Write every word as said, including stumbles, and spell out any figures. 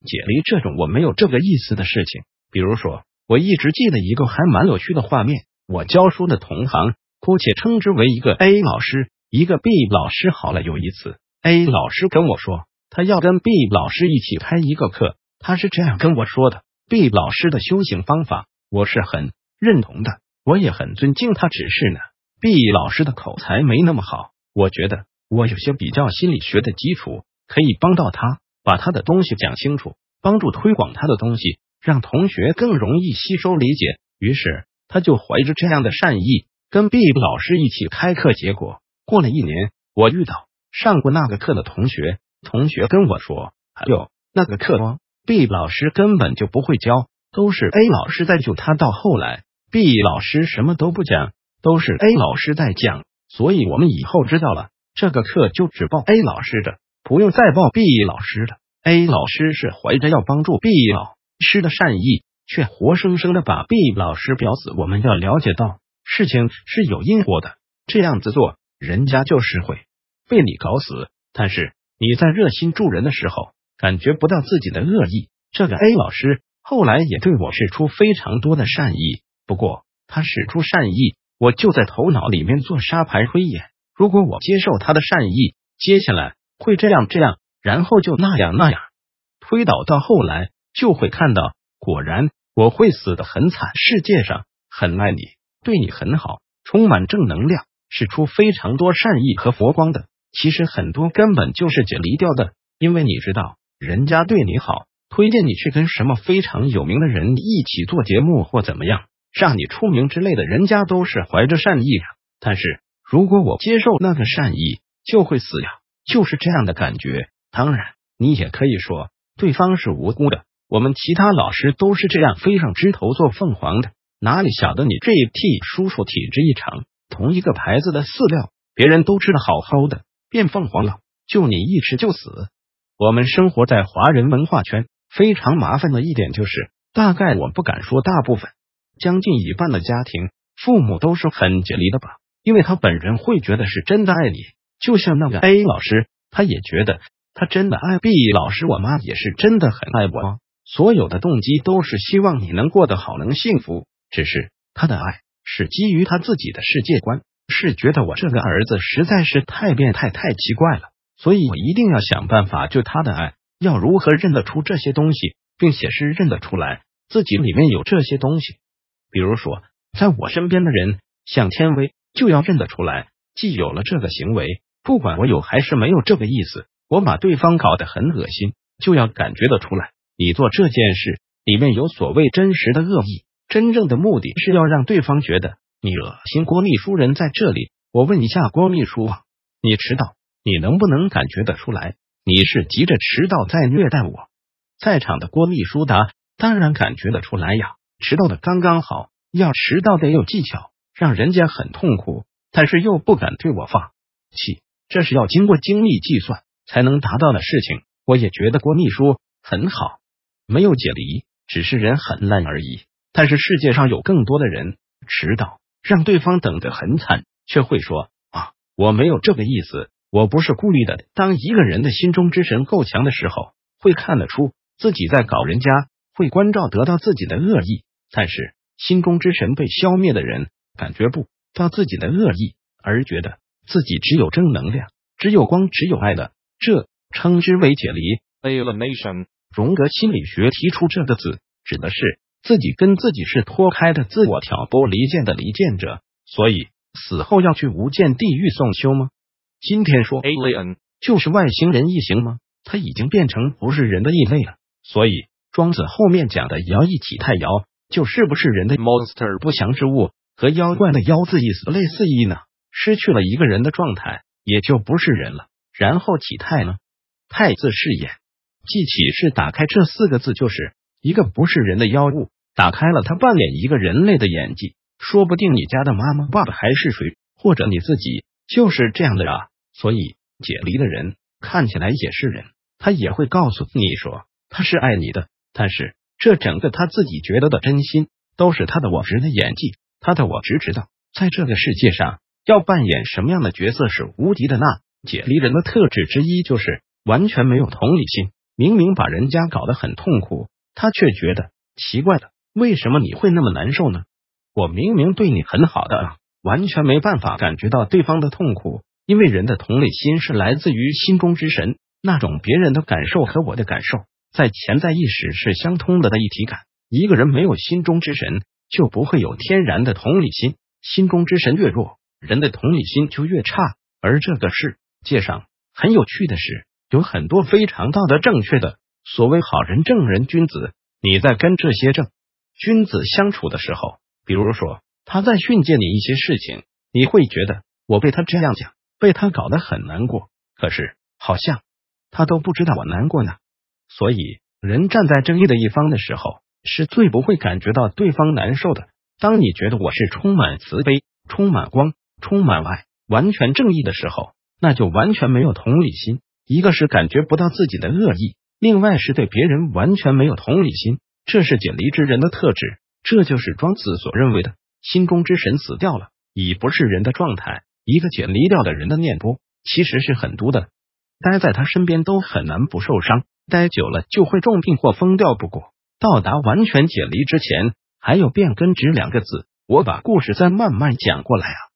解离这种我没有这个意思的事情。比如说，我一直记得一个还蛮有趣的画面，我教书的同行，姑且称之为一个 A 老师，一个 B 老师好了。有一次 A 老师跟我说，他要跟 B 老师一起开一个课，他是这样跟我说的： B 老师的修行方法我是很认同的，我也很尊敬他，只是呢 B 老师的口才没那么好，我觉得我有些比较心理学的基础，可以帮到他把他的东西讲清楚，帮助推广他的东西，让同学更容易吸收理解。于是他就怀着这样的善意跟 B 老师一起开课。结果过了一年，我遇到上过那个课的同学，同学跟我说，哎呦，那个课 B 老师根本就不会教，都是 A 老师在救他。到后来 B 老师什么都不讲，都是 A 老师在讲，所以我们以后知道了，这个课就只报 A 老师的，不用再报 B 老师的。 A 老师是怀着要帮助 B 老师的善意，却活生生的把 B 老师表死。我们要了解到事情是有因果的，这样子做人家就是会被你搞死。但是你在热心助人的时候感觉不到自己的恶意。这个 A 老师后来也对我示出非常多的善意，不过他使出善意，我就在头脑里面做沙盘推演，如果我接受他的善意，接下来会这样这样，然后就那样那样，推导到后来就会看到，果然我会死得很惨。世界上很爱你，对你很好，充满正能量，使出非常多善意和佛光的，其实很多根本就是解离掉的。因为你知道人家对你好，推荐你去跟什么非常有名的人一起做节目或怎么样，让你出名之类的，人家都是怀着善意啊。但是如果我接受那个善意，就会死呀，就是这样的感觉。当然你也可以说对方是无辜的，我们其他老师都是这样飞上枝头做凤凰的，哪里晓得你这一替叔叔体质异常，同一个牌子的饲料别人都吃得好好的，变凤凰了，就你一吃就死。我们生活在华人文化圈，非常麻烦的一点就是，大概我不敢说大部分，将近一半的家庭父母都是很解离的吧，因为他本人会觉得是真的爱你，就像那个 A 老师，他也觉得他真的爱 B 老师，我妈也是真的很爱我，所有的动机都是希望你能过得好，能幸福，只是他的爱是基于他自己的世界观，是觉得我这个儿子实在是太变态太奇怪了，所以我一定要想办法救他的爱。要如何认得出这些东西，并且是认得出来自己里面有这些东西。比如说在我身边的人，像天威就要认得出来，既有了这个行为，不管我有还是没有这个意思，我把对方搞得很恶心，就要感觉得出来你做这件事里面有所谓真实的恶意，真正的目的是要让对方觉得你恶心。郭秘书人在这里，我问一下郭秘书啊，你迟到你能不能感觉得出来你是急着迟到在虐待我？在场的郭秘书答，当然感觉得出来呀，迟到的刚刚好，要迟到得有技巧，让人家很痛苦，但是又不敢对我发气，这是要经过精密计算才能达到的事情。我也觉得郭秘书很好，没有解离，只是人很烂而已。但是世界上有更多的人迟到让对方等得很惨，却会说啊，我没有这个意思，我不是故意的。当一个人的心中之神够强的时候，会看得出自己在搞人家，会关照得到自己的恶意。但是心中之神被消灭的人，感觉不到自己的恶意，而觉得自己只有正能量，只有光，只有爱的，这称之为解离 alienation。 荣格心理学提出这个字，指的是自己跟自己是脱开的自我挑拨离间的离间者。所以死后要去无间地狱送修吗？今天说 alien 就是外星人异形吗？它已经变成不是人的异类了。所以庄子后面讲的尧一体太尧，就是不是人的 monster 不祥之物，和妖怪的妖字意思类似意呢，失去了一个人的状态，也就不是人了。然后启太呢，太字是眼，记起是打开这四个字，就是一个不是人的妖物，打开了他扮演一个人类的演技。说不定你家的妈妈爸爸还是谁，或者你自己就是这样的啊。所以解离的人看起来也是人，他也会告诉你说他是爱你的，但是这整个他自己觉得的真心都是他的我执的演技。他的我执知道在这个世界上要扮演什么样的角色是无敌的。那解离人的特质之一就是完全没有同理心， 明明把人家搞得很痛苦，他却觉得奇怪的，为什么你会那么难受呢？我明明对你很好的啊，完全没办法感觉到对方的痛苦，因为人的同理心是来自于心中之神，那种别人的感受和我的感受在潜在意识是相通的的一体感。一个人没有心中之神，就不会有天然的同理心，心中之神越弱，人的同理心就越差。而这个世界上很有趣的是，有很多非常道德正确的所谓好人、正人、君子，你在跟这些正君子相处的时候，比如说他在训诫你一些事情，你会觉得我被他这样讲，被他搞得很难过，可是好像他都不知道我难过呢。所以人站在正义的一方的时候，是最不会感觉到对方难受的。当你觉得我是充满慈悲、充满光、充满爱、完全正义的时候，那就完全没有同理心。一个是感觉不到自己的恶意，另外是对别人完全没有同理心，这是解离之人的特质。这就是庄子所认为的心中之神死掉了，已不是人的状态。一个解离掉的人的念波其实是很毒的，待在他身边都很难不受伤，待久了就会重病或疯掉。不过到达完全解离之前，还有变根值两个字。我把故事再慢慢讲过来啊。